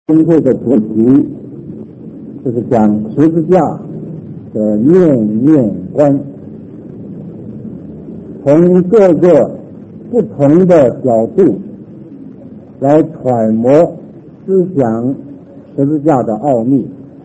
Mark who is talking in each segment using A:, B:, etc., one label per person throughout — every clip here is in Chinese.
A: 今天的主题就是讲十字架的念念观，从各个不同的角度来揣摩思想十字架的奥秘。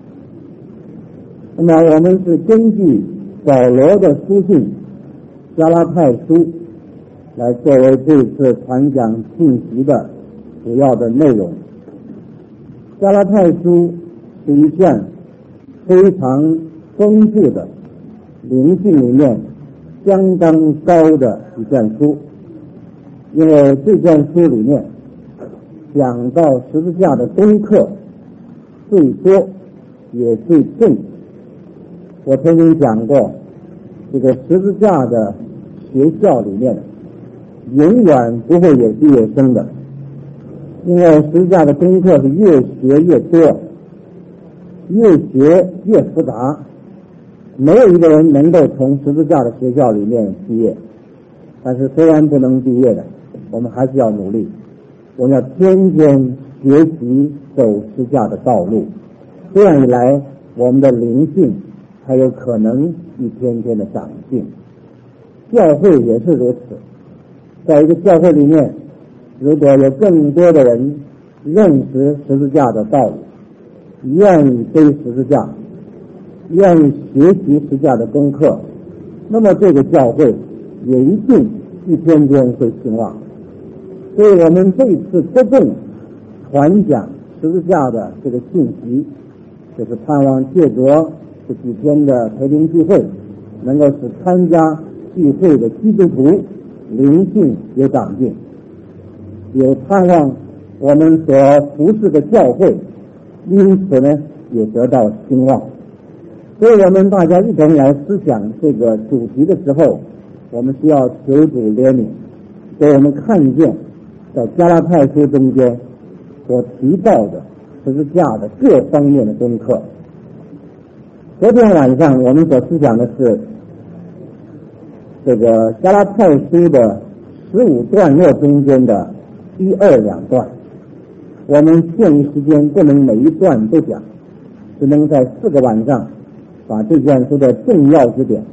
A: 那么我们是根据保罗的书信加拉太书来作为这次传讲信息的主要的内容。加拉太书是一卷非常丰富的灵性里面相当高的一卷书，因为这卷书里面讲到十字架的功课最多也最重。我曾经讲过，这个十字架的学校里面永远不会有毕业生的，因为十字架的功课是越学越多，越学越复杂，没有一个人能够从十字架的学校里面毕业。但是虽然不能毕业的，我们还是要努力，我们要天天学习走十字架的道路，这样一来我们的灵性才有可能一天天的长进。教会也是如此，在一个教会里面，如果有更多的人认识十字架的道理，愿意背十字架，愿意学习十字架的功课，那么这个教会也一定一天天会兴旺。所以我们这次着重传讲十字架的这个信息，就是盼望借着这几天的培灵聚会，能够使参加聚会的基督徒灵性有长进，也盼望我们所服侍的教会因此呢也得到兴旺。所以我们大家一同来思想这个主题的时候，我们需要求主怜悯，给我们看见在加拉太书中间所提到的十字架的各方面的功课。昨天晚上我们所思想的是这个加拉太书的15段落中间的1、2、2段，我们限于时间不能每一段都讲，只能在4个晚上把这卷书的重要之点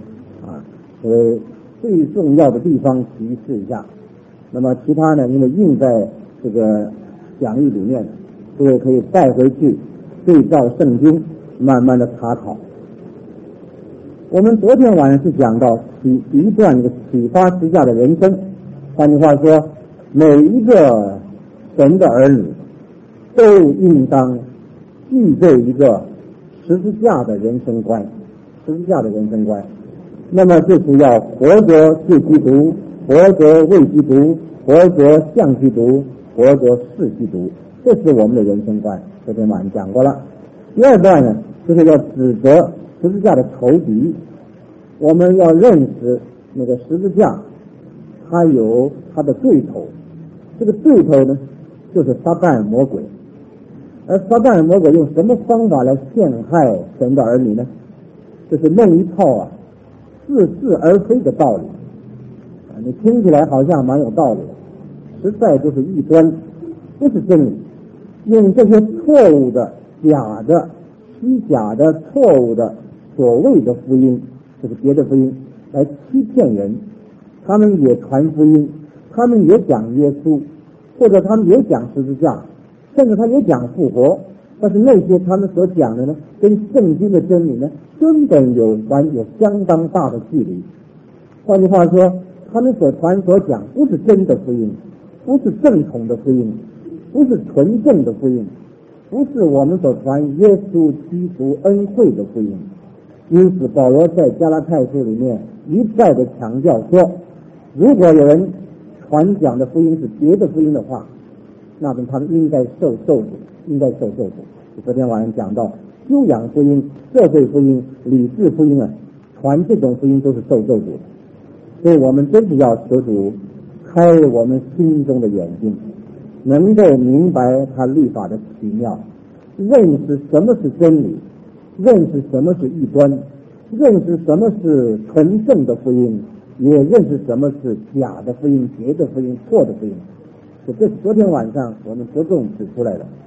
A: 最重要的地方提示一下。那么其他呢，因为印在这个讲义里面，各位可以带回去对照圣经慢慢的查考。我们昨天晚上是讲到第一段这个启发十字架的人生，换句话说，每一个神的儿女都应当具备一个十字架的人生观，十字架的人生观。那么就是要活着是基督，活着为基督，活着像基督，活着是基督，这是我们的人生观。昨天晚上讲过了。第二段呢，就是要指责十字架的仇敌。我们要认识那个十字架，它有它的对头，这个对头呢就是撒旦魔鬼。而撒旦魔鬼用什么方法来陷害神的儿女呢？就是弄一套似是而非的道理你听起来好像蛮有道理的，实在就是异端，不是真理。用这些错误的、假的、虚假的、错误的所谓的福音，就是别的福音，来欺骗人。他们也传福音，他们也讲耶稣，或者他们也讲十字架，甚至他也讲复活，但是那些他们所讲的呢，跟圣经的真理呢根本有相当大的距离。换句话说，他们所传所讲不是真的福音，不是正统的福音，不是纯正的福音，不是我们所传耶稣基督恩惠的福音。因此保罗在加拉太书里面一再的强调说，如果有人传讲的福音是别的福音的话，那么他们应该受咒诅，应该受咒诅。昨天晚上讲到修养福音、社会福音、理智福音传这种福音都是受咒诅。所以我们真是要求主开我们心中的眼睛，能够明白他律法的奇妙，认识什么是真理，认识什么是异端，认识什么是纯正的福音，也认识什么是假的福音、别的福音、错的福音。这是昨天晚上我们着重指出来的。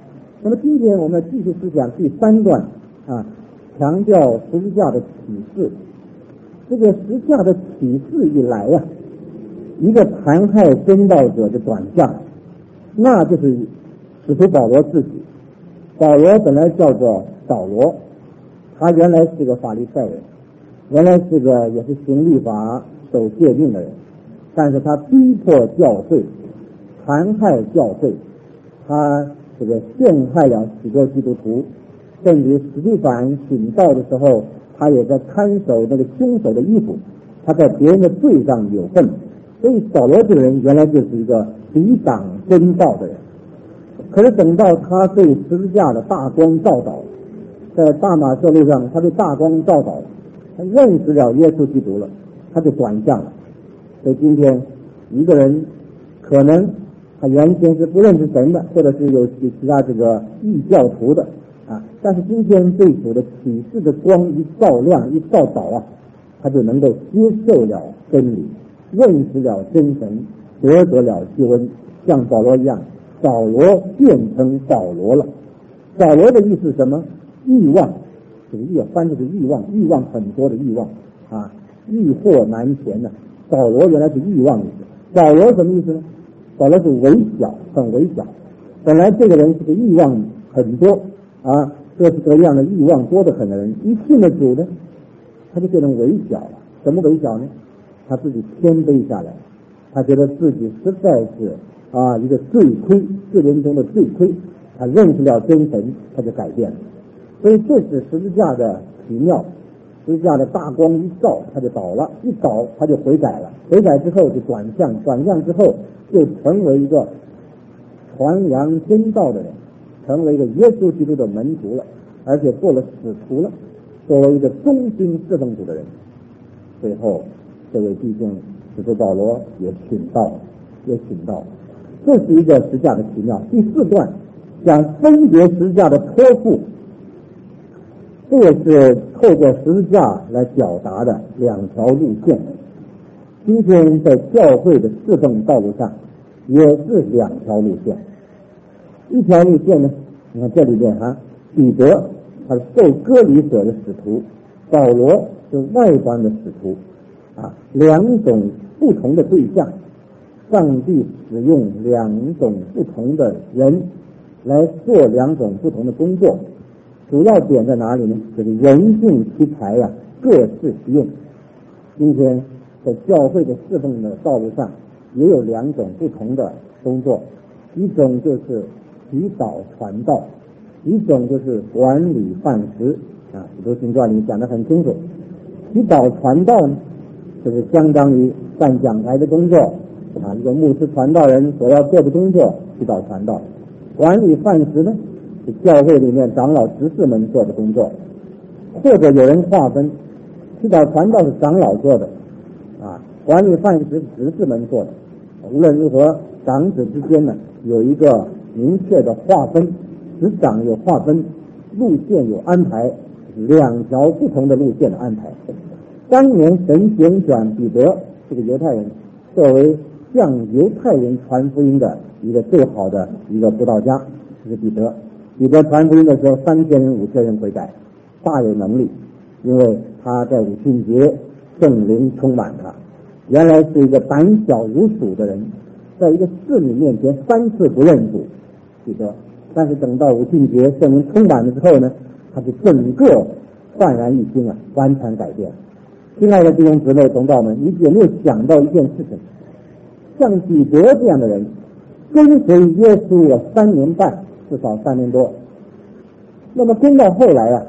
A: 那么今天我们继续思想第3段啊，强调十字架的启示。这个十字架的启示一来呀，一个残害真道者的转向，那就是使徒保罗自己。保罗本来叫做扫罗，他原来是个法利赛人，原来是个也是行律法守诫命的人，但是他逼迫教会，残害教会，他这个陷害了许多基督徒，甚至史蒂反殉道的时候，他也在看守那个凶手的衣服，他在别人的罪上有份。所以扫罗这个人原来就是一个抵挡真道的人。可是等到他对十字架的大光照导，在大马色路上他对大光照导，他认识了耶稣基督了，他就转向了。所以今天一个人可能他原先是不认识神的，或者是有其他这个异教徒的啊，但是今天对主的启示的光一照亮一照导啊，他就能够接受了真理，认识了真神，得了救恩，像保罗一样，扫罗变成保罗了。扫罗的意思是什么？欲望，这个欲翻译是欲望，欲望很多的欲望啊，欲壑难填呢。扫罗原来是欲望意思。保罗什么意思呢？保罗是微小，很微小。本来这个人是个欲望很多啊，各式各样的欲望多得很的人，一信了主呢，他就变成微小了。什么微小呢？他自己谦卑下来，他觉得自己实在是一个罪亏，世人中的罪亏，他认识了真神，他就改变了。所以这是十字架的奇妙，十字架的大光一照，他就倒了，一倒他就悔改了，悔改之后就转向，转向之后就成为一个传扬真道的人，成为一个耶稣基督的门徒了，而且做了使徒了，作为一个忠心侍奉主的人。最后这位弟兄使徒保罗也殉道了，这是一个十字架的奇妙。第4段讲分别十字架的托付，这也是透过十字架来表达的2条路线。今天在教会的侍奉道路上也是2条路线。一条路线呢，你看这里面彼得他是受割礼者的使徒，保罗是外邦的使徒2种不同的对象，上帝使用2种不同的人来做2种不同的工作。主要点在哪里呢？就是人性其才各适其用。今天在教会的侍奉的道路上也有2种不同的工作，一种就是祈祷传道，一种就是管理饭食使徒行传里讲得很清楚。祈祷传道呢，就是相当于站讲台的工作一个牧师传道人所要做的工作，祈祷传道。管理饭食呢，是教会里面长老执事们做的工作，或者有人划分，祈祷传道是长老做的管理饭食执事们做的。无论如何，长子之间呢有一个明确的划分，执掌有划分，路线有安排，2条不同的路线的安排。当年神拣选彼得这个犹太人作为向犹太人传福音的一个最好的一个布道家，这是彼得。彼得传福音的时候，3000人5000人悔改，大有能力，因为他在五旬节圣灵充满他。原来是一个胆小如鼠的人，在一个侍女面前3次不认主彼得，但是等到五旬节圣灵充满了之后呢，他就整个焕然一新完全改变。亲爱的弟兄姊妹同道们，你有没有想到一件事情？像彼得这样的人跟随耶稣了3年半，至少3年多，那么跟到后来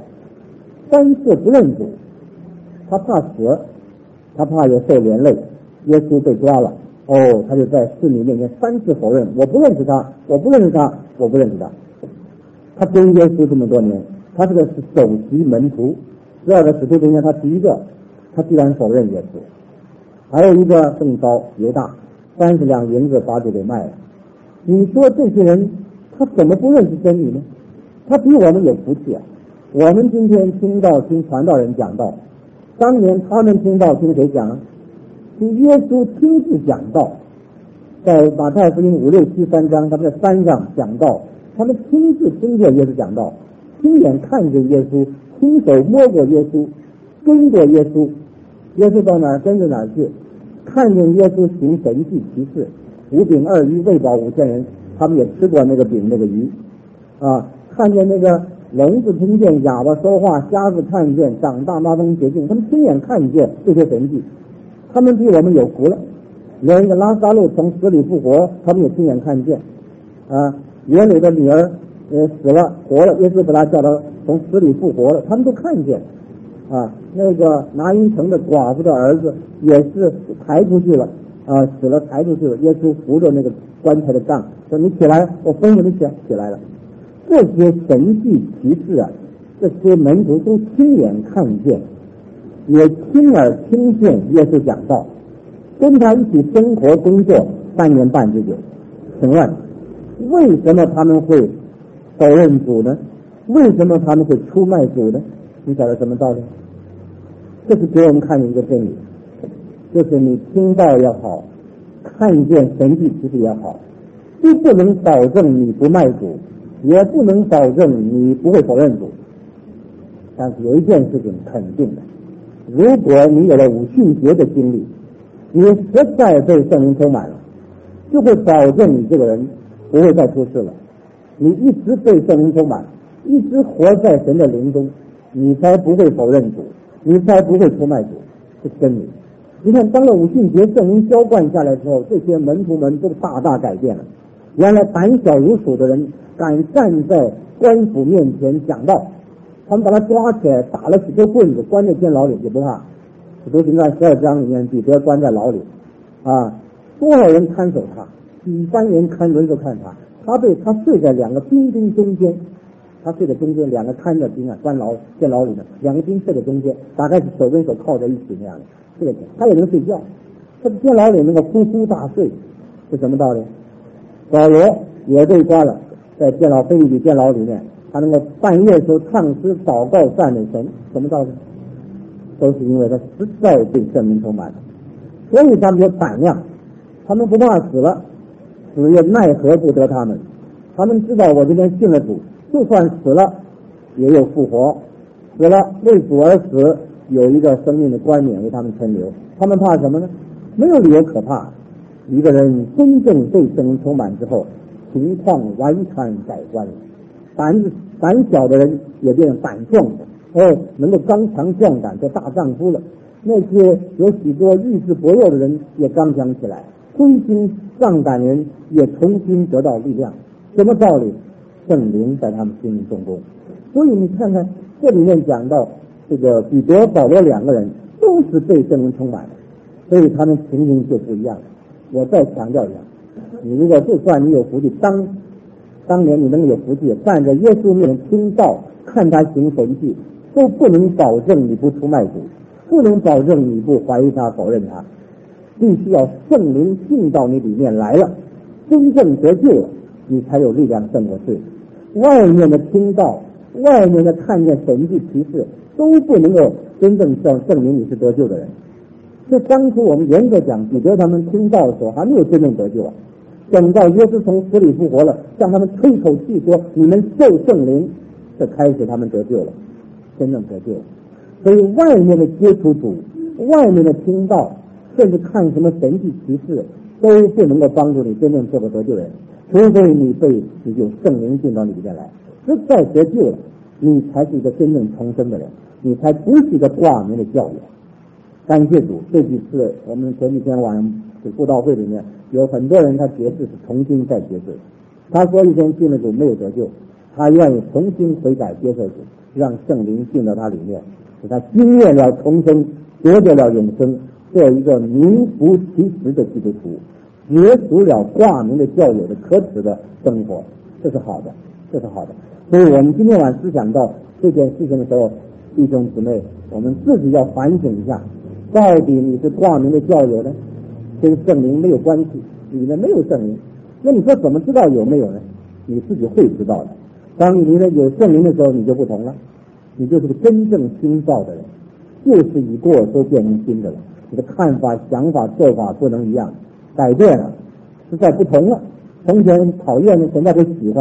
A: 3次不认主，他怕死，他怕也受连累，耶稣被抓了他就在侍女面前3次否认，我不认识他，我不认识他，我不认识他。他跟耶稣这么多年，他这个是首席门徒，12个使徒中间他第一个，他居然否认耶稣。还有一个更高，犹大30两银子把主给卖了。你说这些人他怎么不认识真理呢？他比我们有福气我们今天听传道人讲道，当年他们听谁讲听耶稣亲自讲道。在马太福音5、6、7、3章，他们在山上讲道， 他们亲自听过耶稣讲道，亲眼看见耶稣，亲手摸过耶稣，跟过耶稣，耶稣到哪儿跟着哪儿去，看见耶稣行神迹奇事，5饼2鱼喂饱5000人，他们也吃过那个饼那个鱼啊，看见那个聋子听见，哑巴说话，瞎子看见，长大麻风洁净，他们亲眼看见这些神迹，他们比我们有福了。连一个拉撒路从死里复活，他们也亲眼看见啊。耶鲁的女儿死了活了，耶稣把他叫他从死里复活了，他们都看见啊。那个拿因城的寡妇的儿子也是抬出去了啊，死了抬出去了，耶稣扶着那个棺材的杖说你起来，我吩咐你起来了。这些神迹奇事啊，这些门徒都亲眼看见，也亲耳听见耶稣讲道，跟他一起生活工作3年半之久。请问为什么他们会否认主呢？为什么他们会出卖主呢？你晓得什么道理？这是给我们看见一个真理，就是你听到也好，看见神迹奇事也好，都不能保证你不卖主，也不能保证你不会否认主。但是有一件事情肯定的，如果你有了五旬节的经历，你实在被圣灵充满了，就会保证你这个人不会再出事了。你一直被圣灵充满，一直活在神的灵中，你才不会否认主，你才不会出卖主，是真理。你看，当了五旬节圣灵浇灌下来之后，这些门徒们都大大改变了。原来胆小如鼠的人敢站在官府面前讲道，他们把他抓起来打了许多棍子，关在监牢里也不怕。使徒行传12章里面，彼得关在牢里啊，多少人看守他，几万人轮着看他，他睡在2个兵丁中间，他睡在中间，2个看着兵啊，监牢里的2个兵睡在中间，大概是手跟手靠在一起那样的，这个他也能睡觉，他监牢里那个呼呼大睡，是什么道理？保罗也被关了，在腓立比监牢里面，他那个半夜时候唱诗祷告赞美神，什么道理？都是因为他实在被圣灵充满了，所以他们有胆量，他们不怕死了，死也奈何不得他们。他们知道我这边信了主，就算死了也有复活，死了为主而死，有一个生命的冠冕为他们存留。他们怕什么呢？没有理由可怕。一个人真正被圣灵充满之后，情况完全改观了。胆小的人也变成胆壮的，能够刚强壮胆，做大丈夫了。那些有许多意志薄弱的人也刚强起来，灰心丧胆人也重新得到力量。什么道理？圣灵在他们心里动工。所以你看看这里面讲到这个彼得、保罗2个人都是被圣灵充满的，所以他们情形就不一样。我再强调一下，你如果就算你有福气，当年你能有福气站在耶稣面前听道，看他行神迹，都不能保证你不出卖主，不能保证你不怀疑他、否认他。必须要圣灵进到你里面来了，真正得救了，你才有力量胜过罪。外面的听道，外面的看见神迹奇事，都不能够真正证明你是得救的人。这当初我们严格讲，彼得他们听到的时候还没有真正得救啊。等到耶稣从死里复活了，向他们吹口气说你们受圣灵，这开始他们得救了，真正得救了。所以外面的接触主，外面的听到，甚至看什么神迹奇事，都不能够帮助你真正做个得救人，除非你有圣灵进到你里面来，实在得救了，你才是一个真正重生的人，你才不是一个挂名的教友。感谢主，这几次我们前几天晚上的布道会里面，有很多人他决志是重新再决志，他说以前信了主没有得救，他愿意重新悔改接受主，让圣灵进到他里面，使他经验了重生，得到了永生，做一个名副其实的基督徒，结束了挂名的教友的可耻的生活，这是好的，这是好的。所以我们今天晚上思想到这件事情的时候，弟兄姊妹，我们自己要反省一下，到底你是挂名的教友呢，跟圣灵没有关系，里面没有圣灵，那你说怎么知道有没有呢？你自己会知道的。当你里面有圣灵的时候，你就不同了，你就是个真正新造的人，旧事已过，都变成新的了。你的看法、想法、做法不能一样，改变了，实在不同了。从前讨厌的，现在都喜欢了；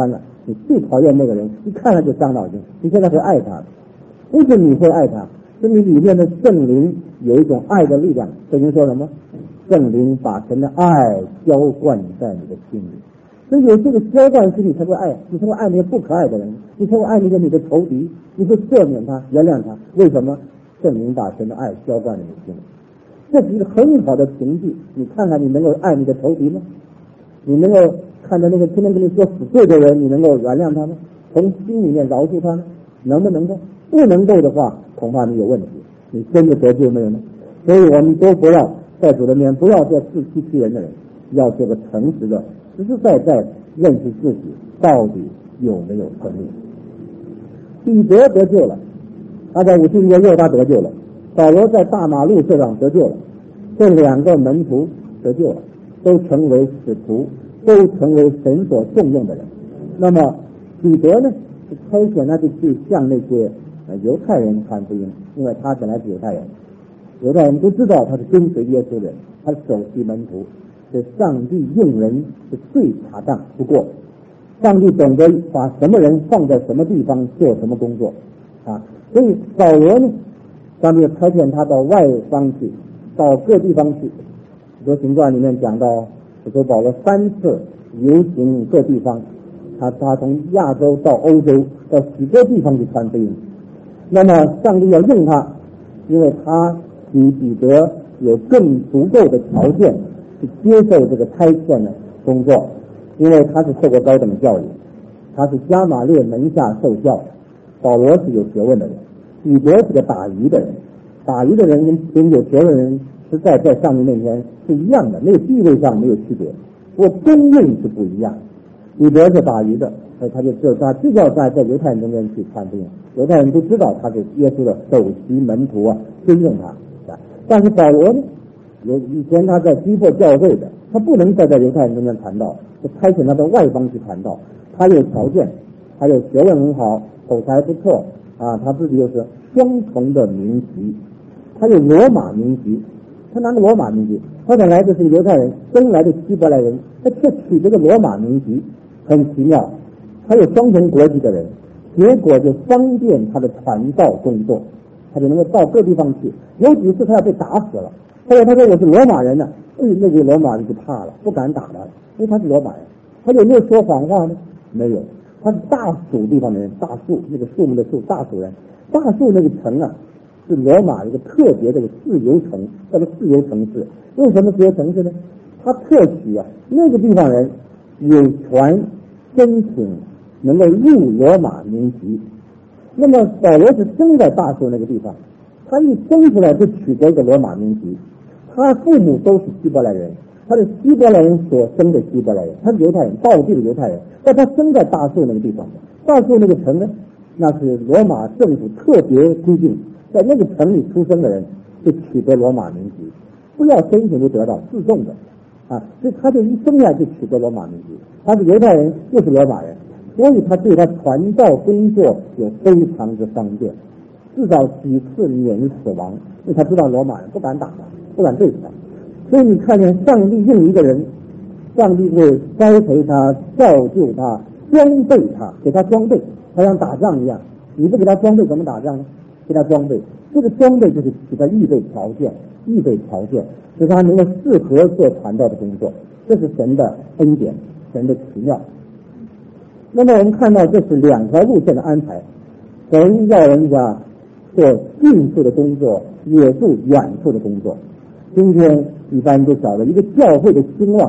A: 你最讨厌那个人，一看他就伤脑筋，你现在会爱他，为什么你会爱他？是你里面的圣灵有一种爱的力量。圣经说什么？圣灵把神的爱浇灌在你的心里，所以有这个浇灌心里才会爱，你才会爱那些不可爱的人，你才会爱那些你的仇敌，你会赦免他，原谅他。为什么？圣灵把神的爱浇灌在你心里，这是一个很好的凭据。你看看，你能够爱你的仇敌吗？你能够看到那个天天跟你说死罪的人，你能够原谅他吗？从心里面饶恕他呢？能不能够？不能够的话，恐怕你有问题，你真的得救没有呢？所以我们都不要在主的面前不要做自欺欺人的人，要做个诚实的，实实在在认识自己到底有没有生命。彼得得救了，他在50年后他得救了，保罗在大马路上得救了，这2个门徒得救了，都成为使徒，都成为神所重用的人。那么彼得呢，是差遣他就去向那些犹太人传福音，因为他本来是犹太人，犹太人都知道他是跟随耶稣的人，他是首席门徒，是上帝用人是最恰当不过，上帝懂得把什么人放在什么地方做什么工作啊。所以保罗呢，上帝差遣他到外方去，到各地方去。使徒行传里面讲到，使徒保罗3次游行各地方，他从亚洲到欧洲，到许多地方去传福音。那么上帝要用他，因为他比彼得有更足够的条件去接受这个差遣的工作，因为他是受过高等教育，他是加马列门下受教。保罗是有学问的人，彼得是个打鱼的人，打鱼的人跟有学问的人实在在上帝面前是一样的，那个地位上没有区别，不过功用是不一样。彼得是打鱼的，所以他就要在犹太人中间去传福音，犹太人都知道他是耶稣的首席门徒啊，尊重他。但是保罗呢，以前他在逼迫教会的，他不能再在犹太人中间传道，就差遣他到外邦去传道。他有条件，他有学问很好，口才不错啊，他自己又是双重的民籍，他有罗马民籍，他拿个罗马民籍，他本来就是犹太人，生来的希伯来人，他却取这个罗马民籍，很奇妙。他有双重国籍的人，结果就方便他的传道工作，他就能够到各地方去。有几次他要被打死了，后来他说我是罗马人呢，那个罗马人就怕了，不敢打他，因为他是罗马人。他有没有说谎话呢？没有。他是大蜀地方的人，大蜀那个树木的树，大蜀人。大蜀那个城啊，是罗马一个特别的自由城，叫做自由城市。为什么自由城市呢？他特许啊，那个地方人有权申请能够入罗马民籍。那么保罗是生在大蜀那个地方，他一生出来就取得一个罗马民籍，他父母都是希伯来人，他是希伯来人所生的希伯来人，他是犹太人，道地的犹太人，但他生在大数那个地方，大数那个城呢，那是罗马政府特别规定，在那个城里出生的人就取得罗马民籍，不要申请就得到，自动的啊，所以他就一生下就取得罗马民籍，他是犹太人又是罗马人，所以他对他传道工作有非常之方便，至少几次免于死亡，因为他知道罗马人不敢打他，不敢对付他。所以你看见上帝用一个人，上帝会栽培他，造就他，装备他，给他装备，他像打仗一样，你不给他装备怎么打仗呢？给他装备，这个装备就是给他预备条件，使他能够适合做传道的工作，这是神的恩典，神的奇妙。那么我们看到这是2条路线的安排，神要人家做近处的工作，也做远处的工作。今天一般都晓得，一个教会的兴旺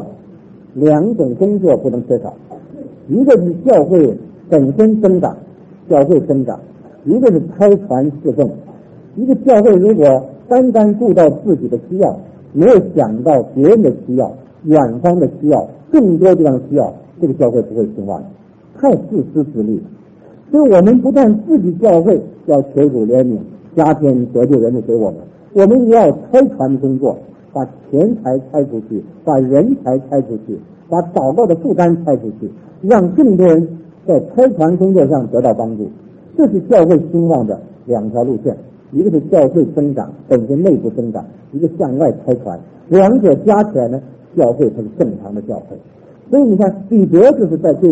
A: ，2种工作不能缺少，一个是教会本身增长，教会增长；一个是开传侍奉。一个教会如果单单顾到自己的需要，没有想到别人的需要、远方的需要、更多地方的需要，这个教会不会兴旺，太自私自利了。所以我们不但自己教会要求主怜悯，加添得救人的给我们，我们也要开传工作，把钱财拆出去，把人才拆出去，把祷告的负担拆出去，让更多人在开传工作上得到帮助。这是教会兴旺的2条路线，一个是教会增长，本身内部增长，一个向外开传，2者加起来呢，教会才是正常的教会。所以你看彼得就是在这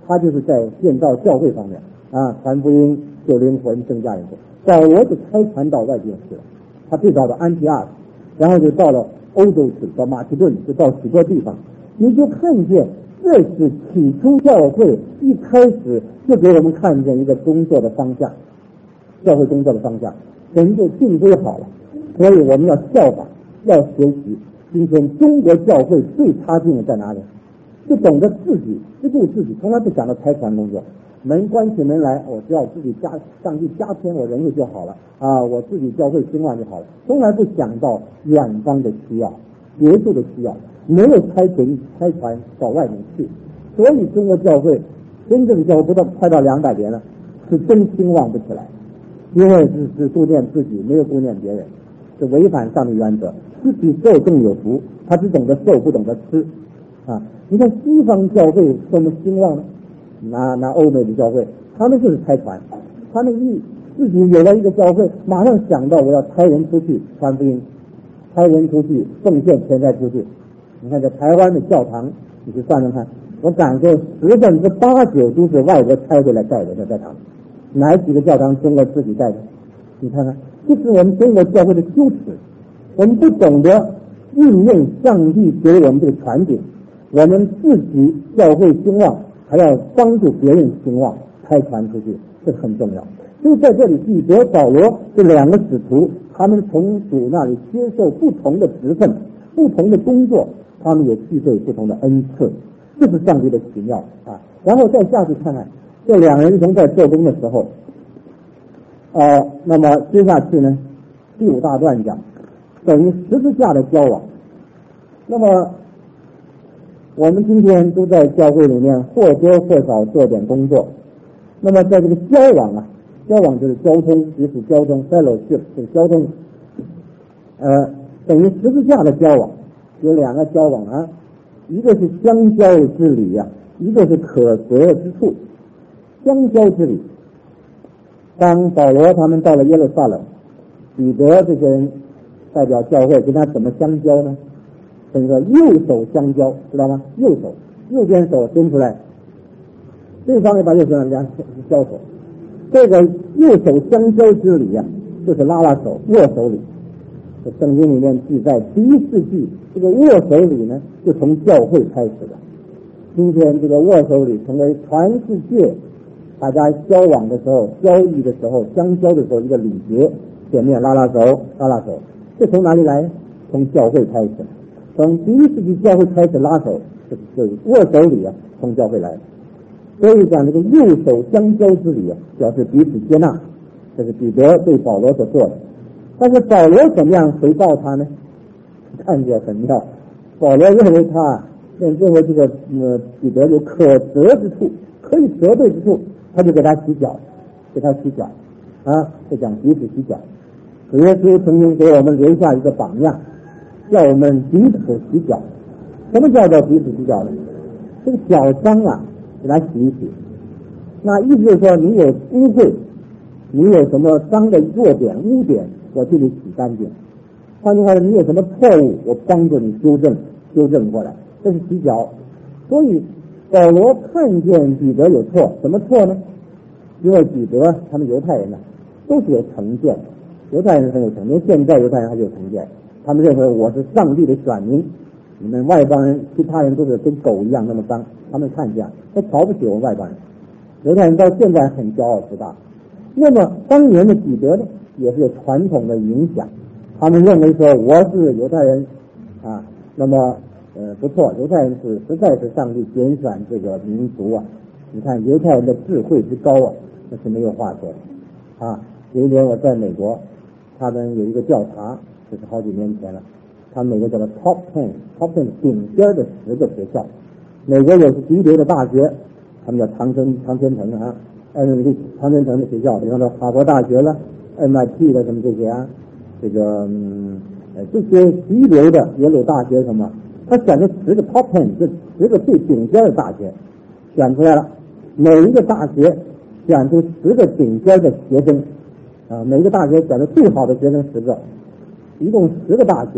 A: 他就是在建造教会方面啊，传福音、救灵魂、增加人口。保罗就开船到外地去了，他最早到安提阿，然后就到了欧洲去，到马其顿，就到许多地方。你就看见这是起初教会一开始就给我们看见一个工作的方向，教会工作的方向，神就定规好了，所以我们要效法，要学习。今天中国教会最差劲的在哪里？就懂得自己资助自己，从来不想到开船工作。门关起门来，我只要自己上去加添我人数就好了啊，我自己教会兴旺就好了，从来不想到远方的需要、别处的需要，没有开船到外面去。所以中国教会真正教会不到快到200年了，是真兴旺不起来，因为只顾念自己，没有顾念别人，是违反上帝原则。吃比受更有福，他只懂得受，不懂得吃啊！你看西方教会多么兴旺呢？拿欧美的教会，他们就是开船，他们自己有了一个教会，马上想到我要差人出去传福音，差人出去奉献钱财出去。你看在台湾的教堂，你去算算看，我敢说8%-9%都是外国差回来带的在堂，哪几个教堂中国自己带的？你看看，这是我们中国教会的羞耻。我们不懂得运用上帝给我们这个权柄，我们自己教会兴旺，还要帮助别人兴旺，开传出去，这很重要。所以在这里，彼得、保罗这2个使徒，他们从主那里接受不同的职分、不同的工作，他们也具备不同的恩赐，这是上帝的奇妙啊！然后再下去看看，这2人同在做工的时候，那么接下去呢，第5大段讲等于十字架的交往。那么我们今天都在教会里面或多或少做点工作，那么在这个交往就是交通，彼此交通 fellowship 这个交通，等于十字架的交往有2个交往啊，一个是相交之礼啊，一个是可得之处。相交之礼，当保罗他们到了耶路撒冷，彼得这些人代表教会跟他怎么相交呢？这个右手相交，知道吗？右边手伸出来，对方也把右手两交手。这个右手相交之礼啊，就是拉拉手、握手礼。这圣经里面记载，第1世纪这个握手礼呢，就从教会开始的。今天这个握手礼成为全世界大家交往的时候、交易的时候、相交的时候一个礼节，见面拉拉手。这从哪里来？从教会开始。从第1世纪教会开始拉手，这握手礼啊，从教会来。所以讲这个右手相交之礼啊，表示彼此接纳，这是彼得对保罗所做的。但是保罗怎么样回报他呢？看见很妙，保罗认为他认为这个彼得有可得之处，可以责备之处，他就给他洗脚啊，就讲彼此洗脚。主耶稣曾经给我们留下一个榜样，叫我们彼此洗脚。什么叫做彼此洗脚呢？这个脚脏啊，给他洗一洗。那意思就是说，你有污秽，你有什么脏的弱点、污点，我替你洗干净。换句话说，你有什么错误，我帮助你纠正过来，这是洗脚。所以保罗看见彼得有错，什么错呢？因为彼得他们犹太人呢，都是有成见，犹太人很有成见，现在犹太人还是有成见。他们认为我是上帝的选民，你们外邦人、其他人都是跟狗一样那么脏，他们看这样，他瞧不起我们外邦人。犹太人到现在很骄傲自大。那么当年的彼得呢，也是有传统的影响，他们认为说我是犹太人啊，那么不错，犹太人是实在是上帝拣选这个民族啊。你看犹太人的智慧之高啊，那是没有话说的啊。有一年我在美国，他们有一个调查，这是好几年前了，他们美国叫做 Top 10顶尖的10个学校，美国有级别的大学，他们叫常春藤啊，常春藤的学校，比方说哈佛大学了、MIT 的什么这些啊，这些级流的耶鲁大学什么，他选了10个 Top 10，这10个最顶尖的大学选出来了，每一个大学选出10个顶尖的学生啊，每一个大学选出最好的学生10个，一共10个大学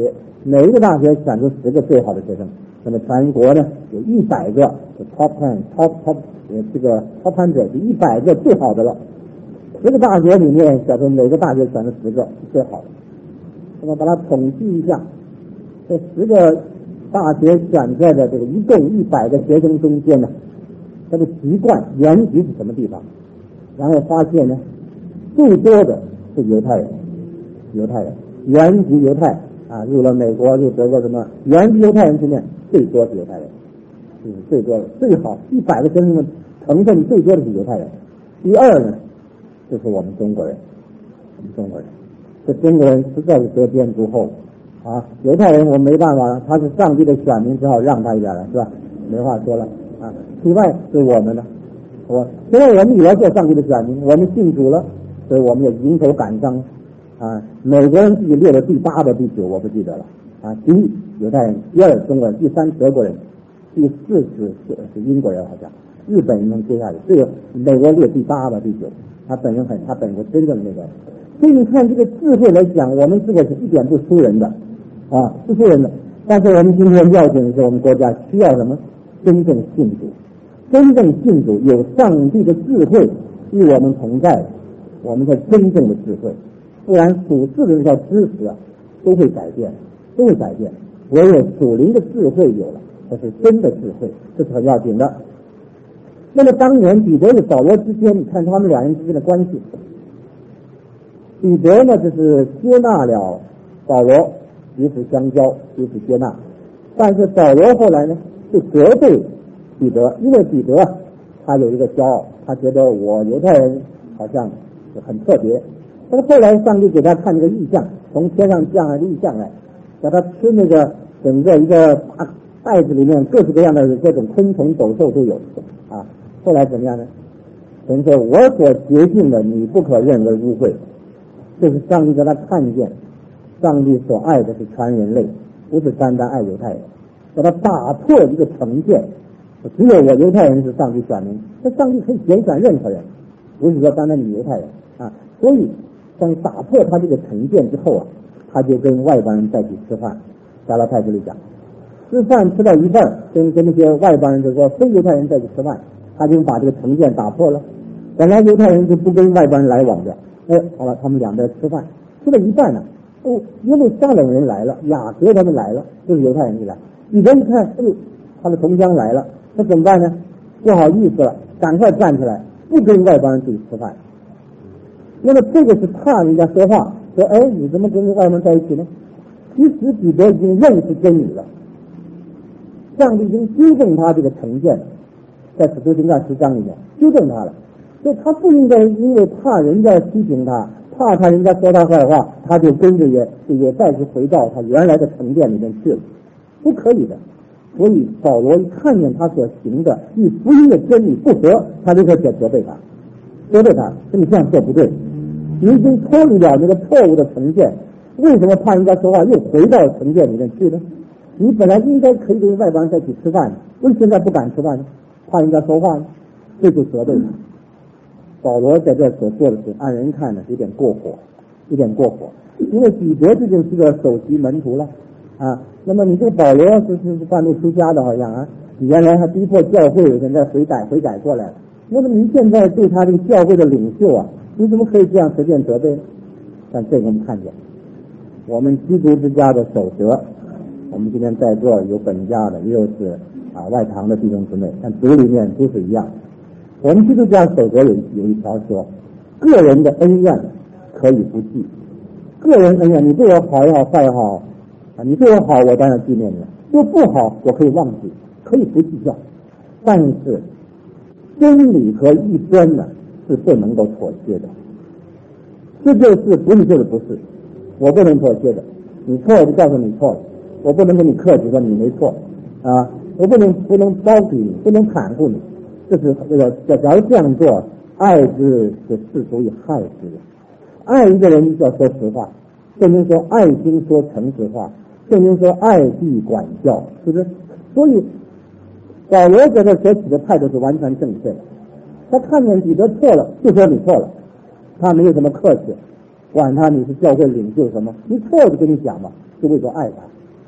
A: 每一个大学选出10个最好的学生，那么全国呢有100个 top 10 top 这个 top 100就100个最好的了。10个大学里面选出每个大学选出10个是最好的。那么把它统计一下，这10个大学选在的这个一共100个学生中间呢，他的籍贯原籍是什么地方？然后发现呢，最多的是犹太人，原籍犹太啊，入了美国入德国什么，原籍犹太人里面最多是犹太人，最多的最好100个学生的成分最多的是犹太人。第二呢，就是我们中国人，这中国人实在是得天独厚啊！犹太人我没办法了，他是上帝的选民，只好让他一点了，是吧？没话说了啊。此外是我们呢，现在我们也要做上帝的选民，我们信主了，所以我们也迎头赶上啊。美国人自己列的第8的第9我不记得了啊。第1犹太人，第2中国人，第3德国人，第4是英国人，好像日本人能接下去，这个美国列第8吧第9，他本国真正的那个。所以你看这个智慧来讲，我们这个是一点不输人的啊，不输人的。但是我们今天要紧的是，我们国家需要什么？真正信主，有上帝的智慧与我们同在，我们才真正的智慧。不然属世的这套知识啊，都会改变。唯有属灵的智慧有了，这是真的智慧，这是很要紧的。那么当年彼得与保罗之间，你看他们2人之间的关系。彼得呢，就是接纳了保罗，彼此相交，彼此接纳。但是保罗后来呢，就责备彼得，因为彼得他有一个骄傲，他觉得我犹太人好像很特别。但是后来上帝给他看这个异象，从天上降下异象来，叫他吃那个整个一个大袋子里面各式各样的各种昆虫走兽都有啊。后来怎么样呢？神说：“我所洁净的，你不可认为污秽。”这是上帝给他看见，上帝所爱的是全人类，不是单单爱犹太人，给他打破一个成见，只有我犹太人是上帝选民，那上帝可以拣选任何人，不是说单单你犹太人啊。所以当打破他这个成见之后啊，他就跟外邦人在一起吃饭。加拉太书里讲，吃饭吃到一半，跟那些外邦人就说非犹太人在一起吃饭，他就把这个成见打破了。本来犹太人就不跟外邦人来往的。好了，他们2边吃饭，吃了一半呢。因为撒冷人来了，雅各他们来了，就是犹太人一来，彼得一看，他的同乡来了，那怎么办呢？不好意思了，赶快站起来，不跟外邦人自己吃饭。那么这个是怕人家说话，说你怎么跟外邦人在一起呢？其实彼得已经认识真理了，上帝已经纠正他这个成见，在使徒行传10章里面纠正他了。所以他不应该因为怕人家批评他，怕人家说他坏话，他就跟着也再次回到他原来的成见里面去了，不可以的。所以保罗一看见他所行的与福音的真理不合，他就开始责备他，说你这样做不对，你已经脱离了那个错误的成见，为什么怕人家说话又回到成见里面去呢？你本来应该可以跟外邦人在一起吃饭，为什么现在不敢吃饭呢？怕人家说话呢？这就责备他。保罗在这所做的事，按人看呢有点过火，因为彼得毕竟是个首席门徒了啊。那么你这个保罗是半路出家的，好像啊，你原来还逼迫教会，现在悔改过来了。那么你现在对他这个教会的领袖啊，你怎么可以这样随便责备呢？但这个我们看见，我们基督之家的守则，我们今天在座有本家的，也有是外堂的弟兄姊妹，但组里面都是一样。我们基督教守则有一条说，个人的恩怨可以不计，个人恩怨，你对我好也好，坏也好啊，你对我好，我当然纪念你；对我不好，我可以忘记，可以不计较。但是真理和异端呢，是不能够妥协的。是就是不是就是不是，我不能妥协的。你错我就告诉你错了，我不能跟你客气说你没错啊，我不能包庇你，不能袒护你。这是假如这样做，爱之是足以害之的。爱一个人要说实话，圣经说爱心说诚实话，圣经说爱必管教，是不是？所以保罗在这所取的态度是完全正确的。他看见彼得错了，就说你错了，他没有什么客气，管他你是教会领袖什么，你错就跟你讲嘛，就为了爱他。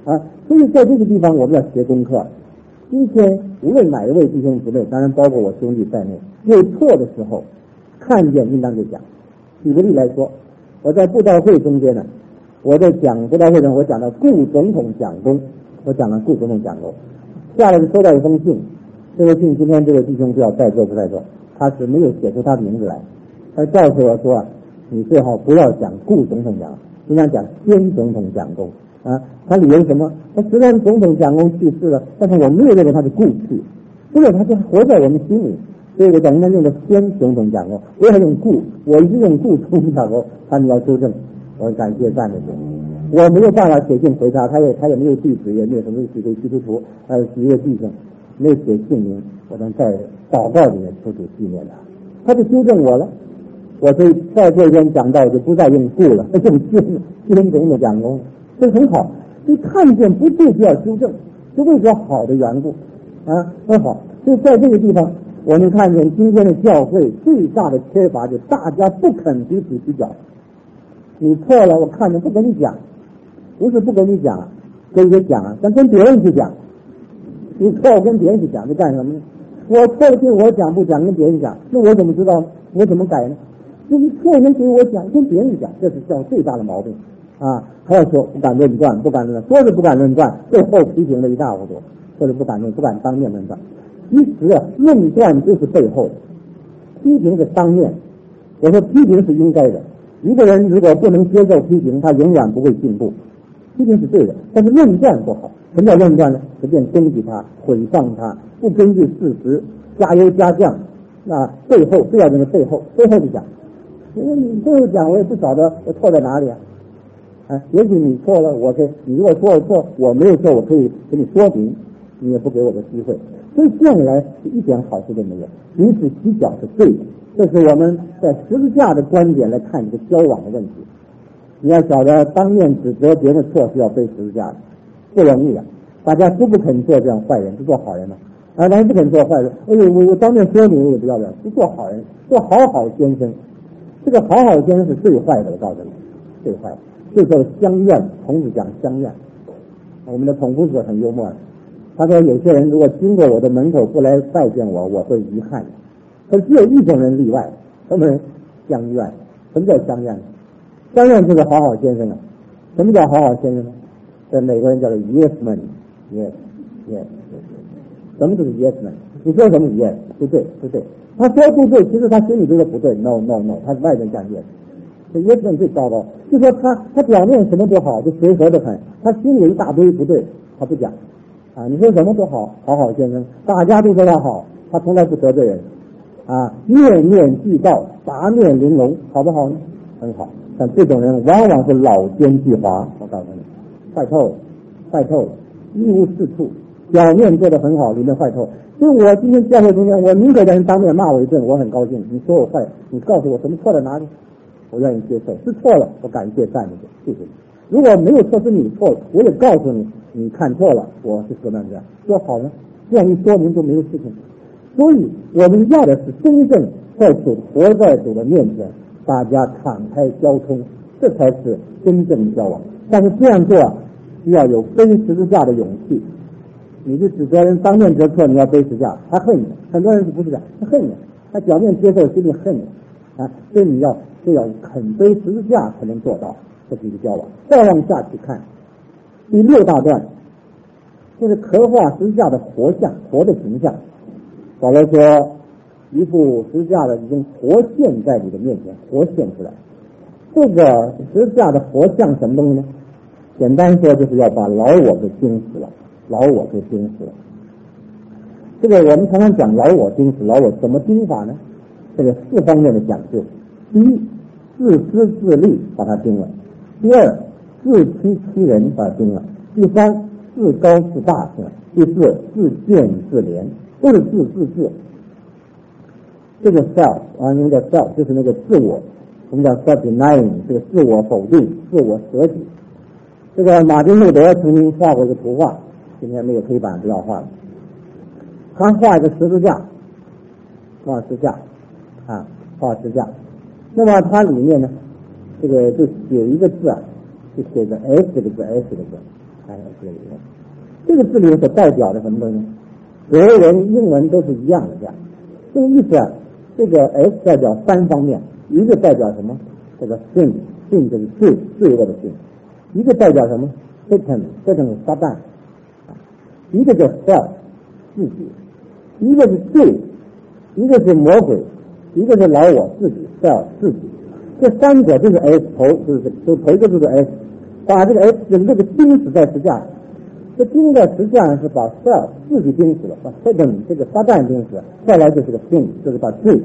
A: 啊。所以在这个地方我们要学功课。今天无论哪一位弟兄姊妹，当然包括我兄弟在内，有错的时候，看见应当就讲。举个例来说，我在布道会中间呢，我在讲布道会中，我讲到顾总统讲功，我讲了顾总统讲功，下来就收到一封信，这封信今天这个弟兄不知道在座不在座，他是没有写出他的名字来，他告诉我说你最好不要讲顾总统讲，应该讲先总统讲功啊。他理由什么？他虽然总统讲功去世了，但是我没有认为他是故去，因为他就活在我们心里，所以我讲应该用的先总统讲功，不要用顾，我一直用顾总统讲功，他们要纠正，我感谢赞美主。我没有办法写信回他，他也没有地址，也没有什么几个基督徒，几个弟兄没有写姓名，我能在祷告里面求主纪念他，他就纠正我了。我所以在这边讲到就不再用顾了，用先总统讲功，这很好。你看见不对就要纠正，是为了好的缘故啊，很好。所以在这个地方，我们看见今天的教会最大的缺乏就是大家不肯彼此比较。你错了，我看见不跟你讲，不是不跟你讲，跟你讲，但跟别人去讲。你错我跟别人去讲，你干什么呢？我错了跟我讲不讲，跟别人讲，那我怎么知道呢？我怎么改呢？你错能给我讲，跟别人讲，这是教最大的毛病啊！还要说不敢论断，不敢论断，说是不敢论断，最后批评的一塌糊涂，或者不敢当面论断。其实论断就是背后，批评是当面。我说批评是应该的，一个人如果不能接受批评，他永远不会进步。批评是对的，但是论断不好。什么叫论断呢？随便攻击他，毁谤他，不根据事实，加油加酱。那背后不要这个背后就讲，因为你背后讲，我也不晓得我错在哪里啊。也许你错了，你如果说了错，我没有错，我可以给你说明，你也不给我的机会，所以这样一来一点好处都没有。彼此比较是对的，这是我们在十字架的观点来看这个交往的问题。你要晓得，当面指责别人的错是要背十字架的，不容易的。大家都不肯做这样坏人，不做好人了。大家不肯做坏人，我当面说你，我也不要不要，不做好人，做好先生。这个好先生是最坏的，我告诉你，最坏的。就说相怨，孔子讲相怨。我们的孔夫子很幽默的，他说有些人如果经过我的门口不来拜见我，我会遗憾的。可只有一种人例外，什么人？相怨。什么叫相怨？相怨就是好先生啊。什么叫好先生呢？在美国人叫做 yes man，yes。什么就是 yes man？ 你说什么 yes？ 不对。他说不对，其实他心里觉得不对 ，no， 他外面讲 yes。这 yes man 最糟糕，就说他表面什么都好，就随和的很，他心里一大堆不对，他不讲啊。你说什么都好先生，大家都说他好，他从来不得罪人啊，面面俱到，八面玲珑，好不好呢？很好。但这种人往往是老奸巨猾，我告诉你，坏透了，一无是处。表面做得很好，里面坏透。所以我今天教会中间，我宁可让人当面骂我一顿，我很高兴。你说我坏，你告诉我什么错在哪里，我愿意接受。是错了，我感谢赞美主，谢谢你。如果没有错，是你错了，我也告诉你，你看错了，我是怎么样说好了，这样一说明就没有事情。所以我们要的是真正在主活在主的面前，大家敞开交通，这才是真正的交往。但是这样做需要有背十字架的勇气。你就指责人当面指错，你要背十字架，他恨你。很多人是不是这样？他恨你，他表面接受，心里恨你啊。所以你要肯背十字架才能做到，这是一个交往。再往下去看第6大段，就是刻画十字架的活像，活的形象。保罗说，一副十字架的已经活现在你的面前，活现出来。这个十字架的活像什么东西呢？简单说，就是要把老我给钉死了。这个我们常常讲老我钉死，老我怎么钉法呢？这个4方面的讲究。第一，自私自利把它钉了；第二，自欺欺人把它钉了；第三，自高自大钉了；第四，自见自怜，都是自。这个 self 那个叫 self 就是那个自我，我们叫 self-denying， 这个自我否定、自我舍己。这个马丁路德曾经画过一个图画，今天没有黑板不要画了。他画一个十字架，画十架。那么它里面呢，这个就写一个字就写个 S 这个字， 这个字里所代表的什么东西？德文、英文都是一样的这样。这个意思啊，这个 S 代表三方面，一个代表什么？这个 sin 就是罪恶的sin，一个代表什么 ？Satan 是撒旦，一个叫 self 自己，一个是罪，一个是魔鬼，一个是老我自己 self 自己。这三者就是 S 头，就头一个就是 S， 把这个 S 的这个钉死在十字架上。这钉在十字架上是把 self 自己钉死了，把 Satan 这个撒旦钉死了，再来就是个 sin， 就是把罪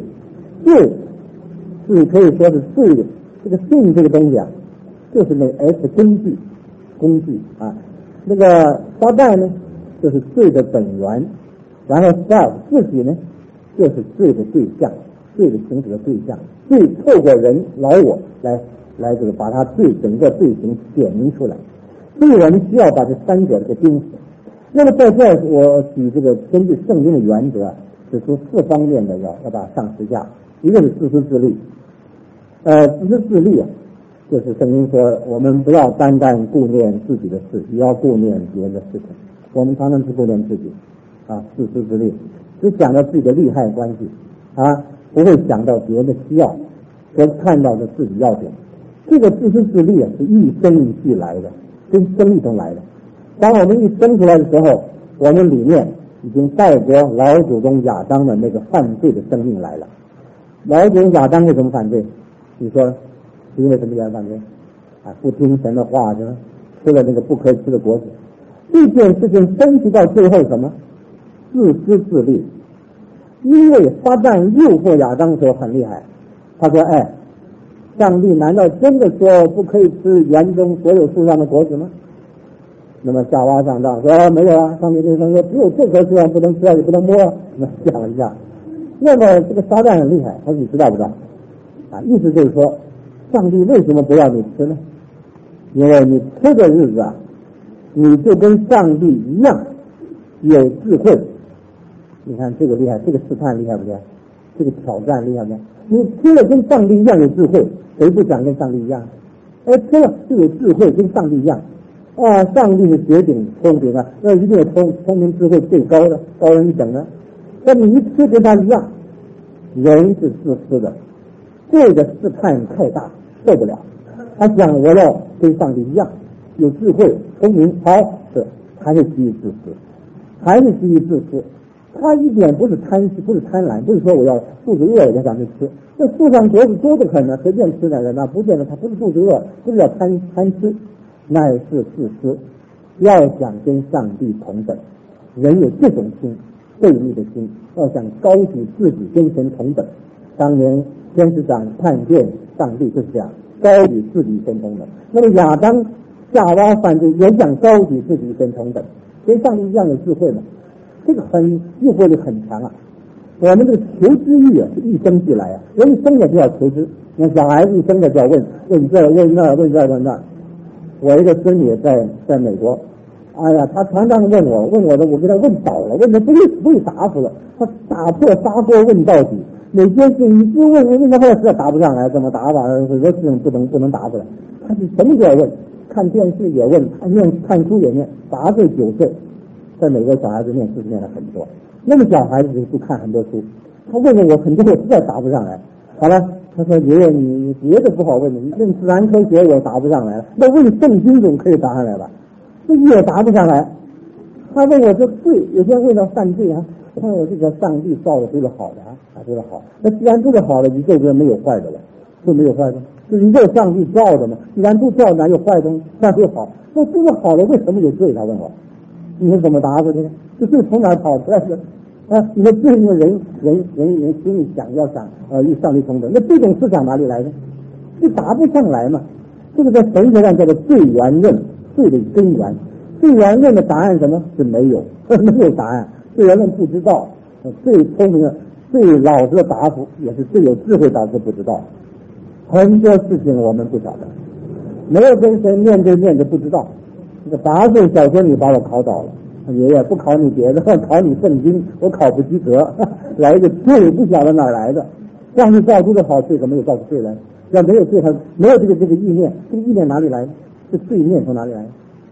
A: 是可以说是罪的。这个 sin 这个东西啊，就是那 S 工具啊。那个撒旦呢，就是罪的本源，然后 self 自己呢，就是罪的对象，罪的行使的对象。罪透过人老我来这个把他整个罪行显明出来。所以我们需要把这三者给钉死。那么在这我举这个根据圣经的原则，指出四方面的要把它上十字架。一个是自私自利，自私自利啊，就是圣经说我们不要单单顾念自己的事，也要顾念别人的事情。我们常常只顾念自己啊，自私自利，只想到自己的利害关系啊，不会想到别人的需要和看到的自己要点。这个自私自利啊，是一生一世来的，跟生一同来的。当我们一生出来的时候，我们里面已经带着老祖宗亚当的那个犯罪的生命来了。老祖宗亚当为什么犯罪？你说因为什么原因犯罪啊？不听神的话，是吧？吃了那个不可以吃的果子。这件事情分析到最后什么？自私自利。因为撒旦诱惑亚当的时候很厉害，他说：“哎，上帝难道真的说不可以吃园中所有树上的果子吗？”那么夏娃上当说：“没有啊，上帝对他说只有这棵树上不能吃，也不能摸。”那讲了一下。那么这个撒旦很厉害，他说你知道不知道？啊，意思就是说，上帝为什么不要你吃呢？因为你吃的日子啊，你就跟上帝一样有智慧。你看这个厉害，这个试探厉害不厉害？这个挑战厉害不厉害？你吃了跟上帝一样有智慧，谁不想跟上帝一样？吃了就有智慧，跟上帝一样。啊，上帝是绝顶聪明啊，那一定有聪明智慧最高的，高人一等的。那你一吃跟他一样，人是自私的，这个试探太大，受不了。他想我要跟上帝一样，有智慧、聪明，好，是还是基于自私，还是基于自私。他一点不是贪婪，不是说我要肚子饿我就想去吃。这树上果子多的很呢，随便吃点人那不见得他不是肚子饿，不是要贪吃，乃是自私。要想跟上帝同等，人有这种心，悖逆的心，要想高举自己跟神同等。当年天使长叛变上帝就是这样，高举自己跟同等。那么亚当夏娃犯罪也想高举自己跟同等，跟上帝一样有智慧嘛。这个诱惑力很强啊！我们这个求知欲啊，是一生俱来啊，人一生也就要求知。你看小孩子一生的就要问这问那问这问那。我一个孙女在美国，哎呀，他常常问我的，我给他问倒了，问的不会答复了，他打破砂锅问到底。每件事你不问到后来实在答不上来，怎么答吧？很多事情不能答出来。他是什么都要问，看电视也问，看书也念。8岁9岁。在美国小孩子念书念了很多，那么小孩子就看很多书。他问了我很多，我实在答不上来。好了，他说爷爷你别的不好问，你问自然科学我答不上来了，那问圣经总可以答上来吧？这也答不上来。他问我这罪，有些人问到犯罪啊，看我这个上帝造的都是好的啊，都是好。那既然都是好的，宇宙中没有坏的了，就没有坏的，就宇宙上帝造的嘛。既然都造，哪有坏东西？那就好。那都是好的，为什么有罪？他问我。你是怎么答复的呢？这罪从哪跑出来的？啊，你说对于人心里想与上帝同等，那这种思想哪里来的？就答不上来嘛。这个在神学上叫做罪源论，罪的根源。罪源论的答案什么？是没有，没有答案。罪源论不知道，最聪明的、最老实的答复，也是最有智慧答复不知道。很多事情我们不晓得，没有跟神面对面就不知道。这个8岁小孙女把我考倒了，爷爷不考你别的，考你圣经，我考不及格，来一个罪不晓得哪来的，上帝造出的好罪可没有造出罪来，要没有罪，他没有这个意念，这个意念哪里来的？这罪念从哪里来的？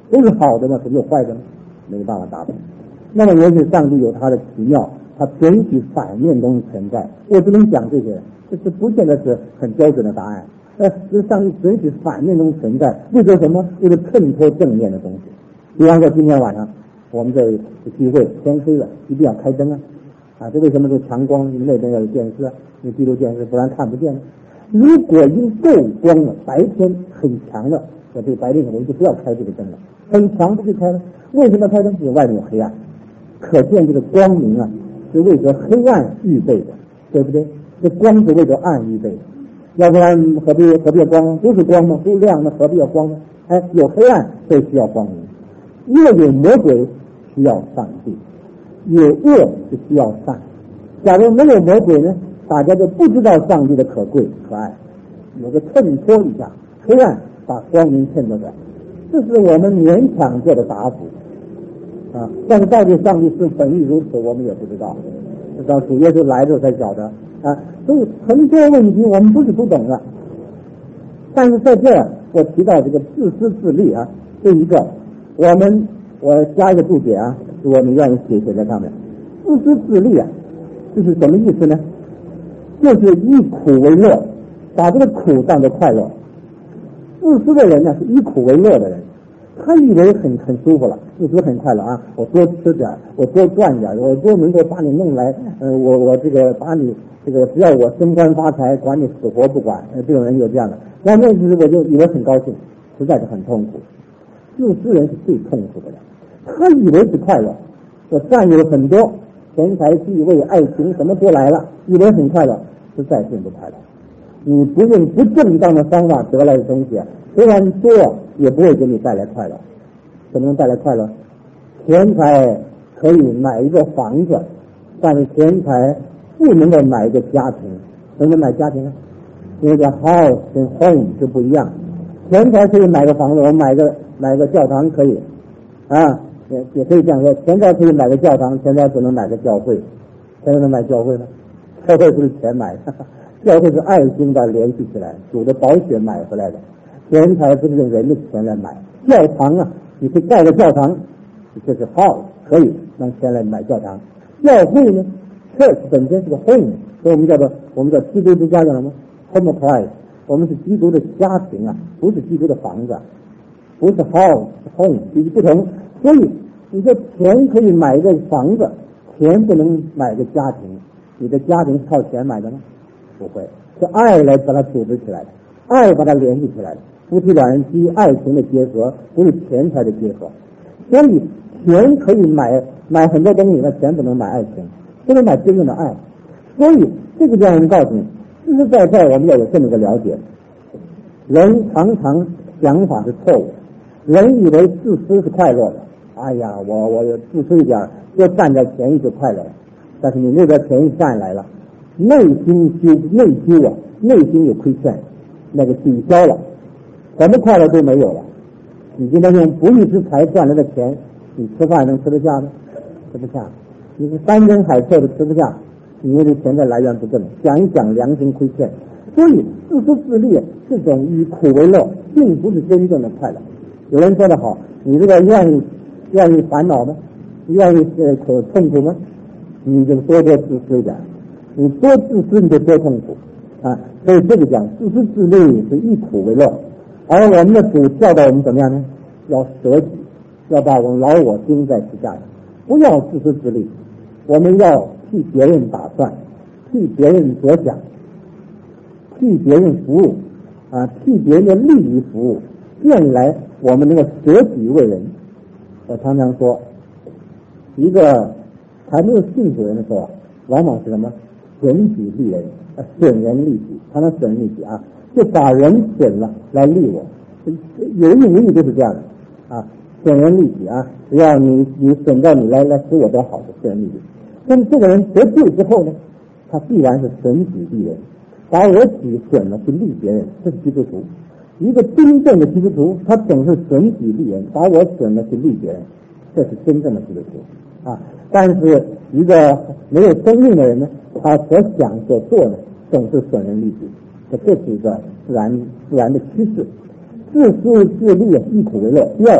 A: 都是好的吗？怎么有坏的呢？没办法答复。那么也许上帝有他的奇妙，他准许反面东西存在。我只能讲这些，这不见得是很标准的答案。这上帝准许反面东西存在，为了什么？为了衬托正面的东西。比方说今天晚上我们这聚会天黑了，一定要开灯啊！这为什么是强光？你们那边要有电视啊，你闭路电视，不然看不见了。如果已经够光了，白天很强了，我这个白天我们就不要开这个灯了，很强不就开了？为什么开灯？因为外面有黑暗，可见这个光明啊是为着黑暗预备的，对不对？这光是为着暗预备的，要不然何必要光？不是光吗？不是亮的，何必要光呢？有黑暗所以需要光明，因为有魔鬼需要上帝，有恶就需要善。假如没有魔鬼呢，大家就不知道上帝的可贵可爱，有个衬托一下，黑暗把光明衬托出来，这是我们勉强做的答复啊。但是到底上帝是本意如此，我们也不知道，直到主耶稣来的时候才晓得啊。所以很多问题我们不是不懂的，但是在这儿我提到这个自私自利啊，这一个我加一个注解啊，如果你愿意写在上面。自私自利啊，这是什么意思呢？就是以苦为乐，把这个苦当作快乐。自私的人呢，是以苦为乐的人，他以为很舒服了，自私很快乐啊！我多吃点，我多赚点，我多能够把你弄来，我这个把你这个只要我升官发财，管你死活不管。这种人有这样的，那时我就以为很高兴，实在是很痛苦。自私人是最痛苦的人，他以为是快乐，我占有很多钱财地位爱情什么都来了，以为很快乐，实在并不快乐。你不用不正当的方法得来的东西，虽然多也不会给你带来快乐。怎么能带来快乐？钱财可以买一个房子，但是钱财不能够买一个家庭。能不能买家庭呢？因为这 house 跟 home 就不一样。钱财可以买个房子，我买个教堂可以啊，也可以这样说，钱财可以买个教堂，钱财不能买个教会。钱财能买教会吗？教会不是钱买的，教会是爱心把联系起来，主的宝血买回来的。钱财不是用人的钱来买。教堂啊，你可以盖个教堂，这是 house 可以拿钱来买教堂。教会呢 ，church 本身是个 home， 所以我们叫基督之家叫什么 ？home of Christ， 我们是基督的家庭啊，不是基督的房子，不是 house home， 这是不同。所以你的钱可以买一个房子，钱不能买个家庭。你的家庭是靠钱买的吗？不会，是爱来把它组织起来的，爱把它联系起来的。夫妻两人基于爱情的结合，不是钱财的结合。所以钱可以买很多东西，那钱不能买爱情，不能买真正的爱。所以这个让人告诉你，实实在在我们要有这么一个了解，人常常想法是错误，人以为自私是快乐的。哎呀，我自私一点，多占点便宜就快乐了。但是你那边便宜占来了，内心啊，内心有亏欠，那个抵消了，什么快乐都没有了。你今天用不义之财赚来的钱，你吃饭能吃得下吗？吃不下。你是山珍海味都吃不下，因为这钱的来源不正，讲一讲良心亏欠。所以自私自利这种以苦为乐，并不是真正的快乐。有人说得好，你这个愿意烦恼吗？愿意痛苦吗？你就多自私一点，你多自私你就多痛苦啊！所以这个讲自私自利是以苦为乐，而我们的主教导我们怎么样呢？要舍己，要把我们老我钉在十字架上，不要自私自利。我们要替别人打算，替别人着想，替别人服务啊，替别人的利益服务，这样一来我们能够舍己为人。我常常说，一个还没有信主人的时候，往往是什么？损己利人，损人利己，常常损人利己啊，就把人损了来利我，有意无意都是这样的啊，损人利己啊，只要你损到你来使我得好的，损人利己。那么这个人得救之后呢，他必然是损己利人，把我己损了去利别人，这是基督徒。一个真正的基督徒，他总是损己利人，把我损了去利别人，这是真正的基督徒啊。但是一个没有生命的人呢，他所想所做呢，总是损人利己，这是一个自然的趋势。自私自利，以苦为乐。第二，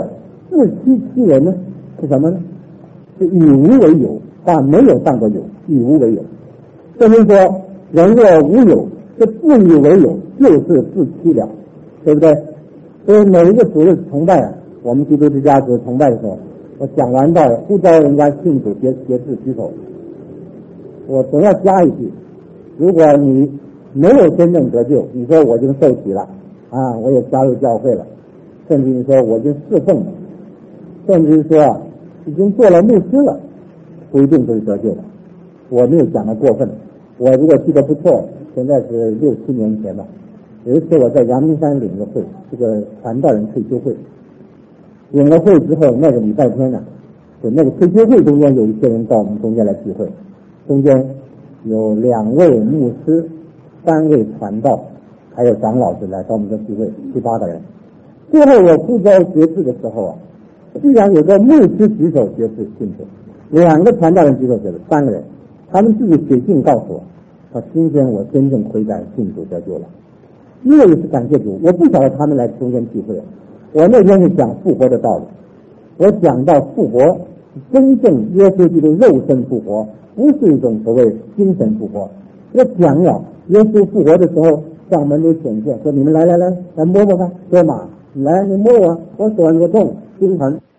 A: 自欺欺人呢？是什么呢？是以无为有，把没有当作有，以无为有。这就是说，人若无有，这自以为有，就是自欺了，对不对？所以每一个主日崇拜啊，我们基督之家主日崇拜的时候，我讲完到呼召人家信主，节制举手，我总要加一句：如果你没有真正得救，你说我已经受洗了啊，我也加入教会了，甚至你说我已经侍奉了，甚至说啊已经做了牧师了，不一定都是得救的。我没有讲的过分，我如果记得不错，现在是6、7年前吧。有一次我在阳明山领个会，这个传道人退休会，领了会之后，那个礼拜天呢，就那个退休会中间有一些人到我们中间来聚会，中间有2位牧师、3位传道，还有长老师来到我们的聚会，7、8个人。最后我呼召决志的时候啊，居然有个牧师举手决志信主，2个传道人举手决志，3个人，他们自己写信告诉我，说今天我真正悔改信主得救了。因为是感谢主，我不晓得他们来中间聚会。我那天是讲复活的道理，我讲到复活，真正耶稣基督肉身复活，不是一种所谓精神复活。我讲了耶稣复活的时候，向门徒显现，说你们来摸摸看，说马，来你摸我手很多痛，心疼。